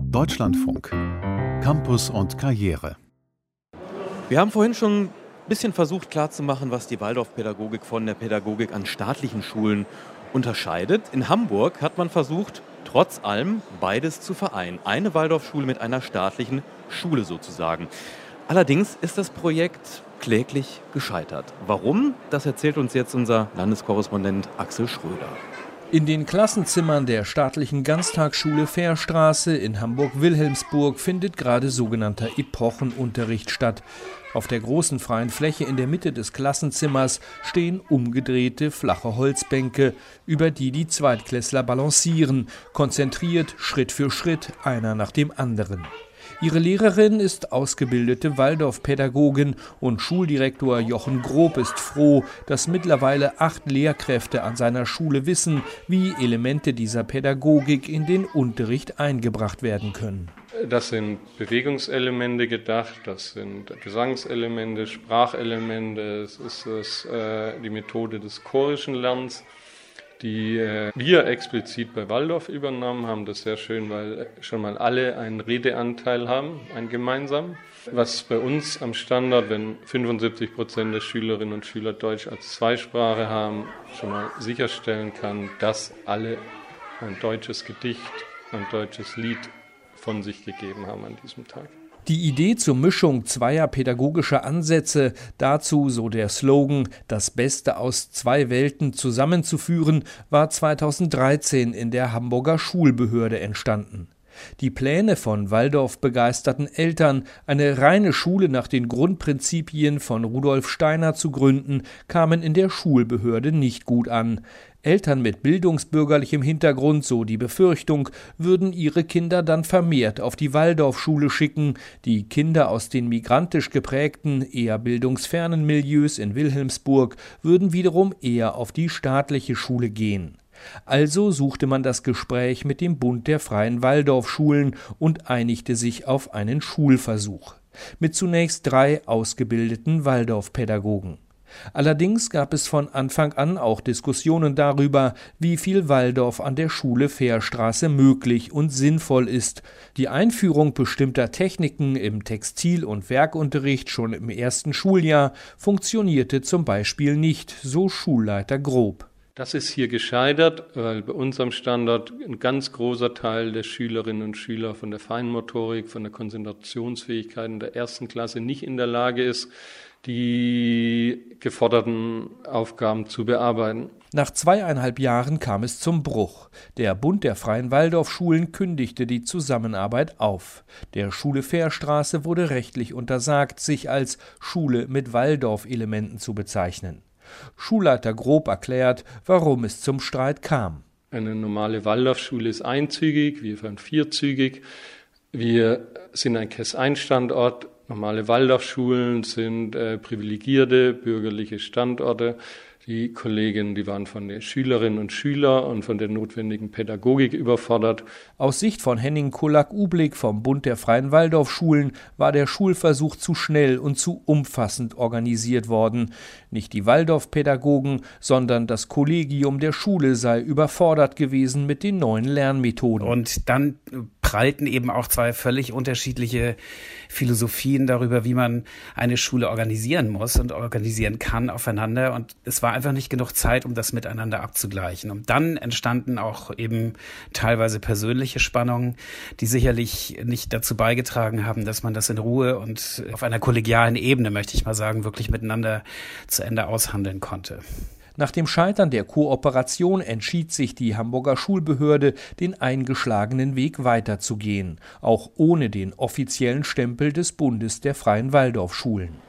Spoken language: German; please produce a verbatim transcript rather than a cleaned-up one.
Deutschlandfunk. Campus und Karriere. Wir haben vorhin schon ein bisschen versucht klarzumachen, was die Waldorfpädagogik von der Pädagogik an staatlichen Schulen unterscheidet. In Hamburg hat man versucht, trotz allem beides zu vereinen. Eine Waldorfschule mit einer staatlichen Schule sozusagen. Allerdings ist das Projekt kläglich gescheitert. Warum? Das erzählt uns jetzt unser Landeskorrespondent Axel Schröder. In den Klassenzimmern der staatlichen Ganztagsschule Fährstraße in Hamburg-Wilhelmsburg findet gerade sogenannter Epochenunterricht statt. Auf der großen freien Fläche in der Mitte des Klassenzimmers stehen umgedrehte, flache Holzbänke, über die die Zweitklässler balancieren, konzentriert, Schritt für Schritt, einer nach dem anderen. Ihre Lehrerin ist ausgebildete Waldorfpädagogin und Schuldirektor Jochen Grob ist froh, dass mittlerweile acht Lehrkräfte an seiner Schule wissen, wie Elemente dieser Pädagogik in den Unterricht eingebracht werden können. Das sind Bewegungselemente gedacht, das sind Gesangselemente, Sprachelemente, es ist das, äh, die Methode des chorischen Lernens, die äh, wir explizit bei Waldorf übernommen haben. Das ist sehr schön, weil schon mal alle einen Redeanteil haben, einen gemeinsamen. Was bei uns am Standard, wenn fünfundsiebzig Prozent der Schülerinnen und Schüler Deutsch als Zweisprache haben, schon mal sicherstellen kann, dass alle ein deutsches Gedicht, ein deutsches Lied von sich gegeben haben an diesem Tag. Die Idee zur Mischung zweier pädagogischer Ansätze, dazu, so der Slogan, das Beste aus zwei Welten zusammenzuführen, war zweitausenddreizehn in der Hamburger Schulbehörde entstanden. Die Pläne von Waldorf-begeisterten Eltern, eine reine Schule nach den Grundprinzipien von Rudolf Steiner zu gründen, kamen in der Schulbehörde nicht gut an. Eltern mit bildungsbürgerlichem Hintergrund, so die Befürchtung, würden ihre Kinder dann vermehrt auf die Waldorfschule schicken. Die Kinder aus den migrantisch geprägten, eher bildungsfernen Milieus in Wilhelmsburg würden wiederum eher auf die staatliche Schule gehen. Also suchte man das Gespräch mit dem Bund der freien Waldorfschulen und einigte sich auf einen Schulversuch. Mit zunächst drei ausgebildeten Waldorfpädagogen. Allerdings gab es von Anfang an auch Diskussionen darüber, wie viel Waldorf an der Schule Fährstraße möglich und sinnvoll ist. Die Einführung bestimmter Techniken im Textil- und Werkunterricht schon im ersten Schuljahr funktionierte zum Beispiel nicht, so Schulleiter Grob. Das ist hier gescheitert, weil bei unserem Standort ein ganz großer Teil der Schülerinnen und Schüler von der Feinmotorik, von der Konzentrationsfähigkeit in der ersten Klasse nicht in der Lage ist, die geforderten Aufgaben zu bearbeiten. Nach zweieinhalb Jahren kam es zum Bruch. Der Bund der freien Waldorfschulen kündigte die Zusammenarbeit auf. Der Schule Fährstraße wurde rechtlich untersagt, sich als Schule mit Waldorf-Elementen zu bezeichnen. Schulleiter Grob erklärt, warum es zum Streit kam. Eine normale Waldorfschule ist einzügig, wir fahren vierzügig. Wir sind ein K E S eins Standort. Normale Waldorfschulen sind äh, privilegierte bürgerliche Standorte. Die Kolleginnen, die waren von den Schülerinnen und Schülern und von der notwendigen Pädagogik überfordert. Aus Sicht von Henning Kullak-Ublik vom Bund der freien Waldorfschulen war der Schulversuch zu schnell und zu umfassend organisiert worden. Nicht die Waldorfpädagogen, sondern das Kollegium der Schule sei überfordert gewesen mit den neuen Lernmethoden. Und dann prallten eben auch zwei völlig unterschiedliche Philosophien darüber, wie man eine Schule organisieren muss und organisieren kann, aufeinander. Und es war einfach nicht genug Zeit, um das miteinander abzugleichen. Und dann entstanden auch eben teilweise persönliche Spannungen, die sicherlich nicht dazu beigetragen haben, dass man das in Ruhe und auf einer kollegialen Ebene, möchte ich mal sagen, wirklich miteinander zu Ende aushandeln konnte. Nach dem Scheitern der Kooperation entschied sich die Hamburger Schulbehörde, den eingeschlagenen Weg weiterzugehen, auch ohne den offiziellen Stempel des Bundes der freien Waldorfschulen.